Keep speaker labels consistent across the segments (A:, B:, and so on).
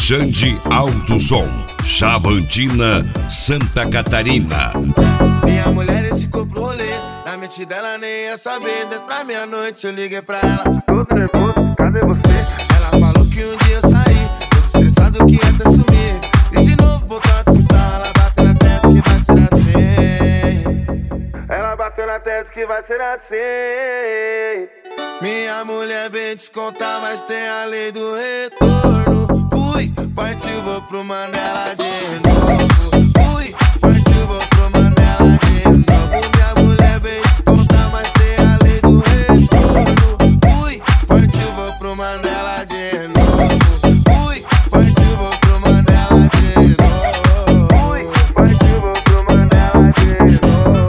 A: Xande Alto Som, Chavantina, Santa Catarina.
B: Minha mulher ficou pro rolê, na mente dela nem ia saber. 10 pra meia-noite eu liguei pra ela, todo nervoso, cadê você? Ela falou que um dia eu saí, todo estressado que ia até sumir. E de novo voltou a discussão, ela bateu na testa que vai ser assim. Ela bateu na testa que vai ser assim. Minha mulher veio descontar, mas tem a lei do retorno. Fui, partiu, vou pro Mandela de novo. Fui, partiu, vou pro Mandela de novo. Minha mulher veio descontar, mas tem a lei do retorno. Fui, partiu, vou pro Mandela de novo. Fui, partiu, vou pro Mandela de novo. Fui, partiu, vou pro Mandela de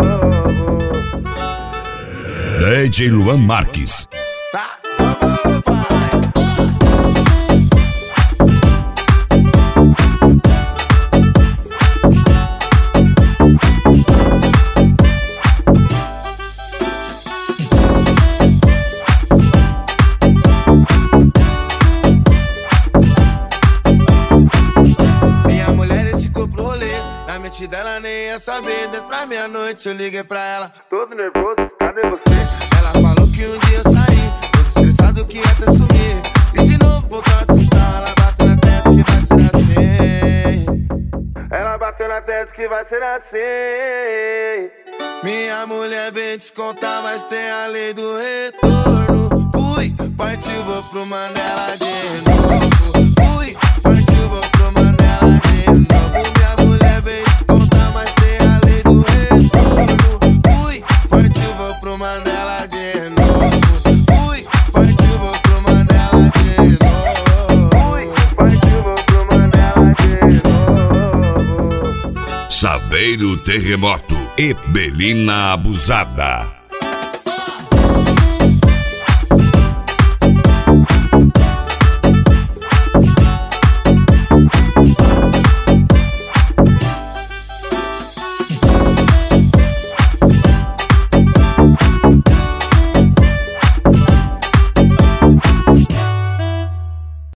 B: novo.
A: DJ Luan Marques.
B: Tá, vamos, pai. Minha mulher ficou pro rolê, na mente dela nem ia saber. 10 pra meia-noite eu liguei pra ela, todo nervoso, cadê você? Ela falou que um dia eu saí, todo estressado que ia até sumir. E de novo voltou a discussão, ela bateu na testa que vai ser assim. Ela bateu na testa que vai ser assim. Minha mulher veio descontar, mas tem a lei do retorno. Fui, partiu, vou pro Mandela de novo. Fui, partiu, vou pro Mandela de novo. Minha mulher veio descontar, mas tem a lei do retorno. Fui, partiu, vou pro Mandela de novo. Fui, partiu, vou pro Mandela de novo. Fui, partiu, vou pro Mandela de novo.
A: Saveiro Terremoto e Belina Abusada.